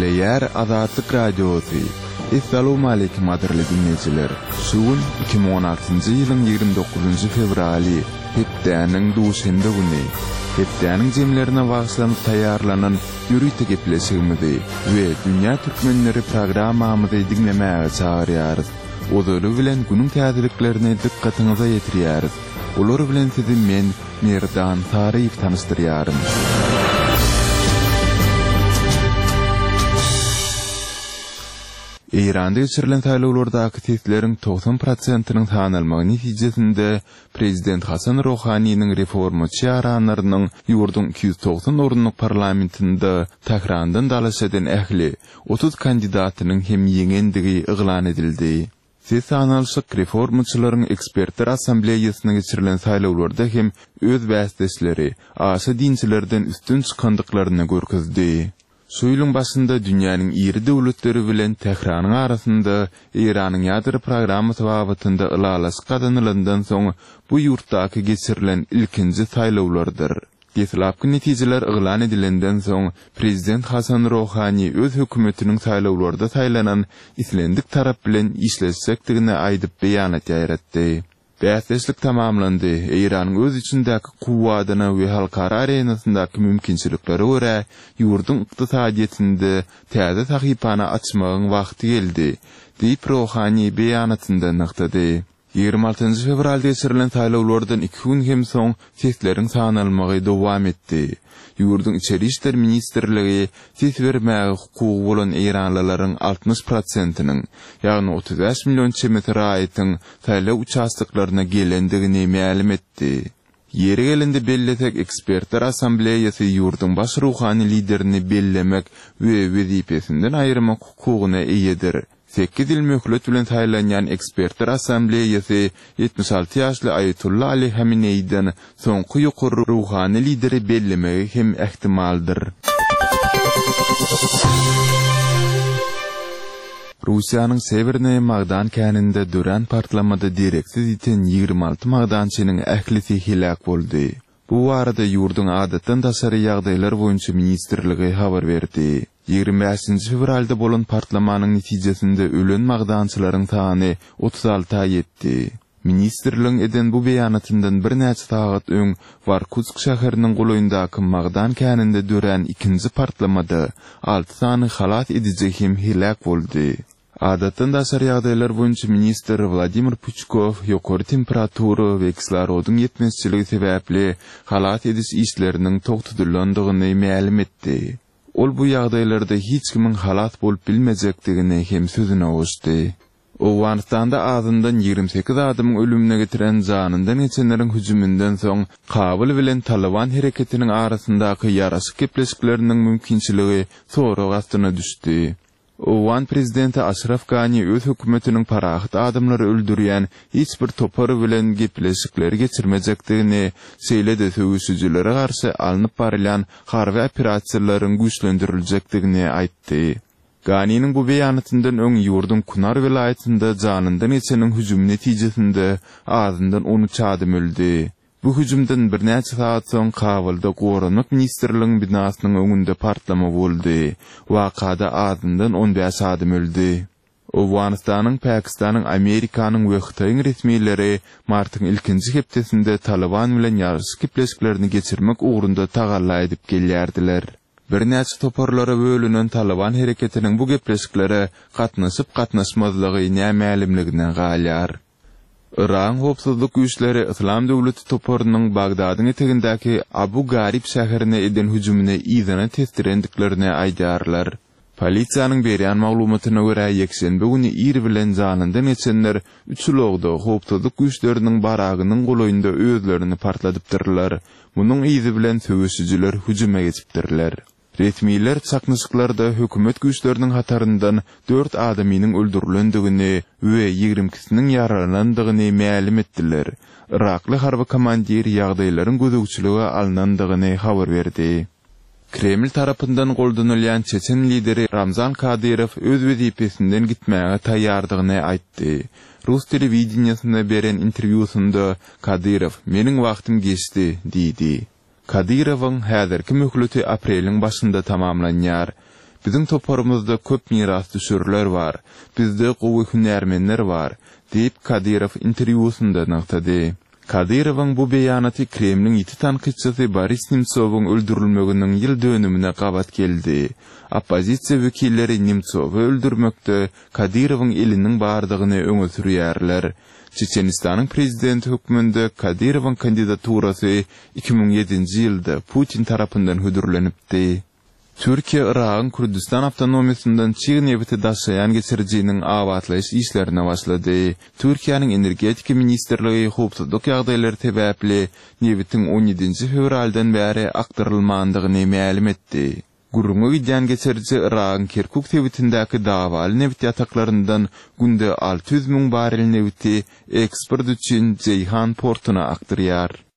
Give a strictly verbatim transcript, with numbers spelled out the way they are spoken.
Eğer Azadlık Radyosu. Assalamu alaikum adirli dinleyiciler. Şuun iki bin on altıncı yılın yigirmi dokuzuncu fevrali hepdäniň duşende güni. Hepdäniň jemlerine bagşlanyp taýýarlanan ýürüýte gepleşigimizi we Dünya Türkmenleri programmamyzy dinlemäge çagyrýarys. Odaly bilen günüň täzeliklerini dikkatiňize ýetirýärys. Olar bilen sizi men Merdan Taryp tanystyrýarym. İran'da geçirilen saýlawlardaki testleriň doksan prosentynyň tanalmagy netijesinde Prezident Hasan Rohanyň reformaçy ýaranlarynyň ýurdun iki yüz doksan orunlyk parlamentinde tahrandan dalaşy eden ähli otuz kandidatynyň hem ýeňendigi yglan edildi. Ses analytik reformaçylaryň ekspertler assambleýasyna geçirilen saýlawlarda hem öz bäsdeşleri aşy dinçilerden üstün çykandyklaryny görkezdi. Suýlyň başynda dünýäniň iri döwletleri bilen Tehranyň arasynda Iranyň ýadyr programy tawabatynda ylalaş gadanylandan soň bu ýurtdaky geçirilen ilkinji saýlawlardyr. Deslapky netijeler yglan edilenden soň Prezident Hasan Rohany öz hökümetiniň saýlawlarda saýlanan islendik tarap bilen işleşsekdigine aýdyp beýanat ýaratdy. Bäsleşlik tamamlandy. Iranyň öz içindäki kuwadyna we halkara arenasyndaky mümkinçilikleri görä ýurdun ykdysadyetinde täze sahypany açmagyň wagty geldi. diýip Rohany beýanatynda nyktady. ýygrimi altynjy fevralda geçirilen saýlawlardan iki gün hem soň sesleriň sanalmagy dowam etdi. Ýurdun içeri işler ministrligi ses bermäge hukugy bolan Iranlylaryň altmış prosentynyň, ýagny otuz beş million çemetr aýtyň saýlaw uçastyklaryna gelendigini ma'lum etdi. Ýeri gelende belletek ekspertler assambleýasy ýurdun baş ruhany liderini bellemek we wezipesinden aýyrmak hukugyna eýedir. sekiz il möhlet bilen taýlanýan ekspertler assambleýasy yetmiş alty ýaşly Ayetullah Ali Hameneýden soňky ýokary ruhany lideri bellemegi hem ähtimaldyr. Russiýanyň Severnaya Magdan käninde dören partlamada direksiz iten ýygrimi alty magdançynyň ählisi hilak boldy. Bu arada ýurdun adatdan daşary ýagdaýlar boýunça ministrligi habar berdi. ýygrimi beşinji fevralda bolan partlamanyň netijesinde ölen magdançylaryň sany otuz alty ýetdi. Ministrligiň eden bu beýanatyndan bir näçe sagat öň Warkutsk şäheriniň golaýyndaky Magdan käninde dören ikinji partlamada alty sany halat edijek hem hilak boldy. Adatdan daşary ýagdaýlar boýunça minister Vladimir Puchkov ýokary temperatury we kislorodun ýetmezçiligi sebäpli halat ediş işleriniň togtudylandygyny ma'lum etdi. Ol bu ýagdaýlarda hiç kimin halat bolup bilmejekdigini hem sözüne goşdy. Owganistanda azyndan ýygrimi sekiz adamyň ölümine getiren janyndan geçenleriň hüjümünden soň Kabul bilen Taliban hereketiniň arasyndaky ýaraşyk gepleşikleriniň mümkinçiligi sorag astyna düşdi. Owgan prezidenti Ashraf Ghani öz hökümetiniň parahat adamlary öldürýän hiç bir topary bilen gepleşikleri geçirmejekdigini, seýlede söwüşçülere garşy alnyp barılan harby operasiýalaryň güýçlendiriljekdigini aýtdy. Ghani'nin bu beýanatyndan öň ýurdun Kunar vilayetinde janyndan geçeniň hüjüm netijesinde azyndan on üç adam öldü. Bu hüjümden bir näçe saat soň Kabulda Gorunluk ministrligiň binasynyň öňünde partlama boldy. Wakada azyndan on beş adam öldü. Owganistanyň, Pakistanyň, Amerikanyň we Xitoýyň resmiýetleri martyň ilkinji hepdesinde Taliban bilen ýaraşyk gepleşiklerini geçirmek ugrunda tagalla edip gelýärdiler. Bir näçe toparlara bölünen Taliban hereketiniň bu gepleşiklere gatnaşyp gatnaşmazlygy nämälimliginden galýar. Iran hopsuzlyk güýçleri İslam döwleti toparynyň Bagdadyň etegindäki Abu Garib şäherine eden hüjümine ýygyna testirendiklerini aýdýarlar. Polisiýanyň berýän maglumatyna görä ýekşenbe güni ir bilen janyndan geçenler üçlogda hopsuzlyk güýçleriniň baragynyň golaýynda özlerini partladypdyrlar. Munyň ýyzy bilen söwüşçüler hüjüme geçipdirler. Resmiýetler çaknysyklarda hökümet güýçleriniň hataryndan dört adamynyň öldürilendigini we ýygrimi ikisiniň ýaralandygyny ma'lum etdiler. Irakly harby komandir ýagdaýlaryň gözegçiligi alnandygyny habar berdi. Kreml tarapyndan goldanylýan Çeçen lideri Ramzan Kadyrow öz wezipesinden gitmäge taýýardygyny aýtdy. Rus telewizionyasynda beren interwýusynda Kadyrow "Meniň wagtym geçdi" diýdi. Kadyrowyň häzirki möhleti apreliň başynda tamamlanýar. Bizim toparımızda köp miras düşürler var. Bizde gowy hünärmenler var, deyip Kadyrov interwýusunda naqtady. Kadyrowyň bu beýanaty Kremliň iti tanqidçisi Boris Nemtsowyň öldürilmeginiň ýyl dönümine gabat geldi. Oppozisiýa wekilleri Nemtsowy öldürmekde Kadyrowyň eliniň bardygyny öňe sürýärler. Çeçenistanyň prezidenti hökmünde Kadyrowyň kandidaturasy iki bin yedinji ýylda Putin tarapyndan hödürlenipdi. Türkiýe Iragyň Kurdistan awtonomiýasyndan çygy nebeti daşaýan geçirjiginiň awatlaýyş işlerine başlady. Türkiýanyň energetika ministrligi howpsuzlyk ýagdaýlary sebäpli nebetiň on ýedinji fevraldan bäri aktarylmandygyny ma'lum etdi. Gurrunga gidýän geçirji Iragyň Kirkuk tebitindäki dawaly nebit ýataklaryndan günde alty ýüz miň barel nebiti eksport üçin Ceyhan portuna aktarýar.